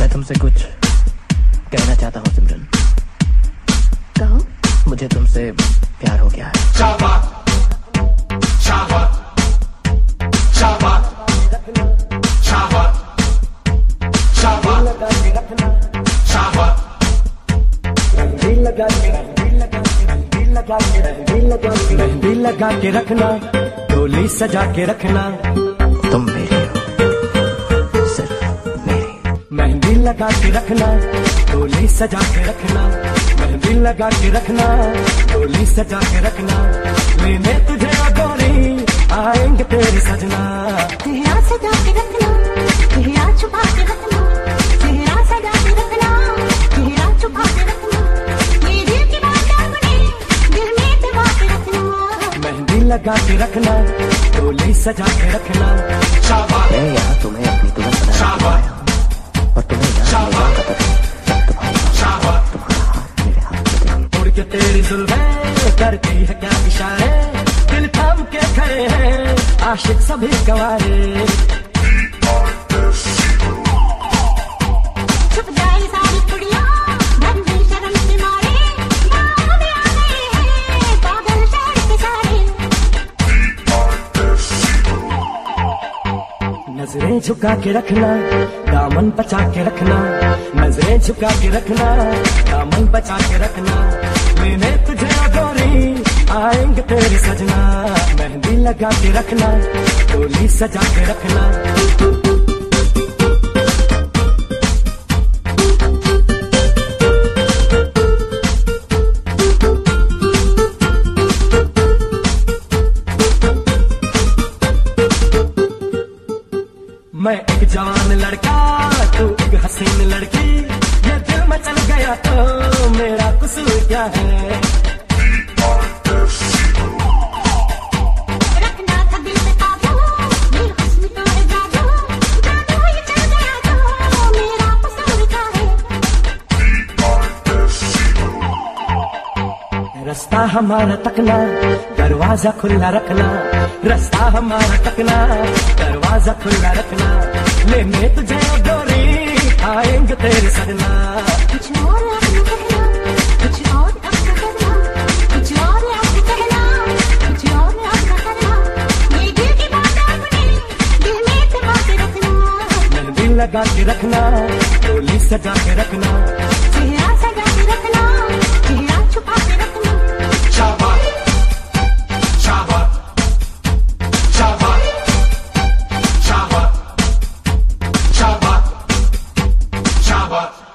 तुमसे कुछ कहना चाहता हूँ सिमरन। कहो। मुझे तुमसे प्यार हो गया है। मेहंदी लगा के रखना, डोली सजा के रखना, तुम मेरी हो, सिर्फ मेरी। मेहंदी लगा के रखना, डोली सजा के रखना, मेहंदी लगा के रखना, डोली सजा के रखना, लेने तुझे गोरी आएंगे तेरे सजना। चेहरा सजा के रखना, चेहरा छुपा के रखना, चेहरा सजा के रखना, चेहरा छुपा के रखना, ये दिल की बात अपने दिल में दबा के रखना। मेहंदी लगा के रखना, डोली सजा के रखना। मैं यहाँ तुम्हें अपनी दुल्हन बनाने आया हूँ और तुम्हें यहाँ ले जाऊंगा तुम्हारा हाथ मेरे हाथ में देंगे। उड़ के तेरी जुल्फें करती है क्या इशारे, दिल थाम के खड़े हैं आशिक सभी गवारे। छुप जाए सारी कुड़ियाँ धंधे शर्म के मारे, गाँव में आ गए हैं पागल शहर के सारे। नजरें झुका के रखना, दामन बचा के रखना, नजरें झुका के रखना, दामन बचा के रखना, लेने तुझे गोरी आएंगे तेरे सजना। मेहंदी लगा के रखना, डोली सजा के रखना। मैं एक जवान लड़का, तू एक हसीन लड़की, ये दिल में चल गया तो मेरा कसूर क्या है। रखना था दिल पे काबू, ये हुस्न तो है जादू, जादू ये चल गया तो मेरा कसूर क्या है। रास्ता हमारा तकना, दरवाजा खुला रखना, रास्ता हमारा तकना, दरवाजा खुला रखना, लेने तुझे गोरी आएंगे तेरे सजना। कुछ और अब न कहना, कुछ और अब न करना, कुछ और अब न कहना, कुछ और अब न करना, ये दिल की बात अपने दिल में दबा के रखना। मेहंदी लगा के रखना, डोली सजा के रखना, चेहरा सजा के रखना, चेहरा छुपा के रखना। Shabbat.